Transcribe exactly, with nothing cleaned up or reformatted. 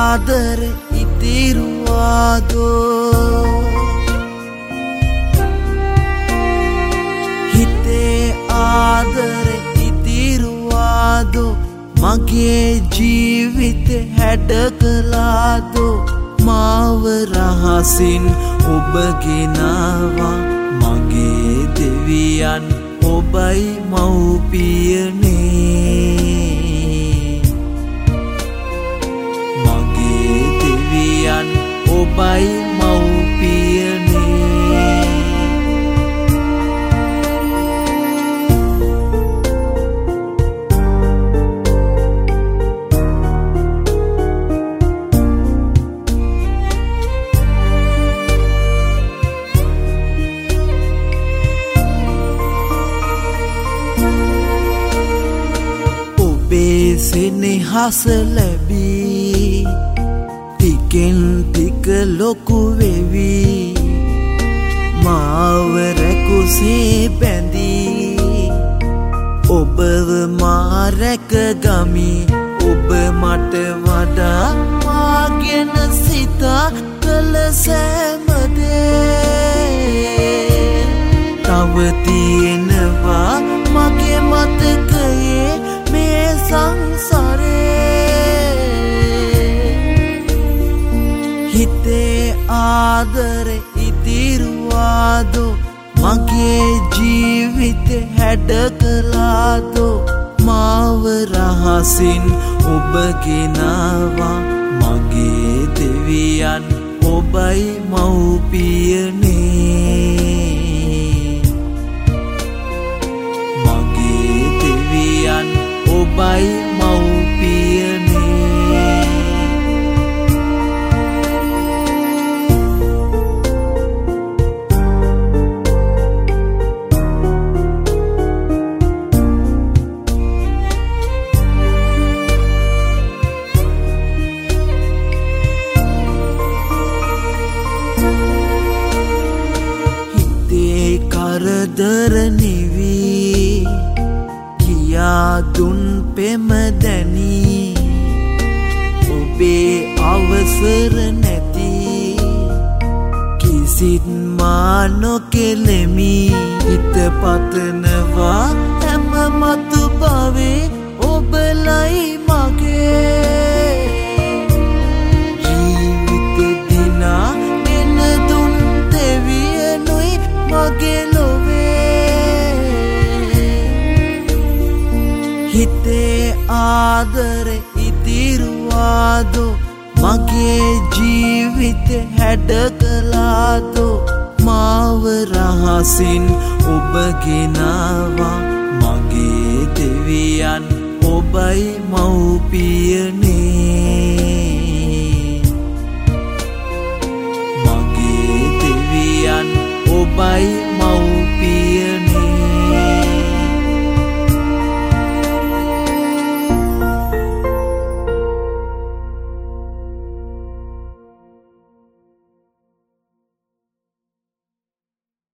ආදර ඉතිරුවාදෝ හිතේ ආදර ඉතිරුවාදෝ මගේ ජීවිත හැඩ කළාදෝ මාව රහසින් ඔබ ගෙනාවා මගේ දෙවියන් ඔබයි මව්පියනේ මගේ දෙවියන් ඔබයි මව්පියනේ සෙනෙහස ලැබී ටිකෙන් ටික ලොකු වෙවි මාව රැකුසේ බැඳී ඔබව මා රැකගමි ඔබ මට වඩා මා ගැන සිතා කළ සෑම දේ තව තියෙනවා මගේ මතකයේ මේ සංසාරේ හිතේ ආදර ඉතිරුවාදෝ මගේ ජීවිත හැඩ කළාදෝ මාව රහසින් ඔබ ගෙනාවා මගේ දෙවියන් ඔබයි මව්පියනේ මගේ දෙවියන් ඔබයි මව්පියනේ හිතේ කරදර නිවී දුන් පෙම දැනී ඔබේ අවසර නැති කිසිත් මා නොකෙලෙමි හිත පතනවා හැම මතු බවේ ඔබලයි මගේ ජීවිතේ දිනා ගෙන දුන් දෙවියනුයි මගේ හිතේ ආදර ඉතිරුවාදෝ මගේ ජීවිත හැඩ කළාදෝ මාව රහසින් ඔබ ගෙනාවා මගේ දෙවියන් ඔබයි මව්පියනේ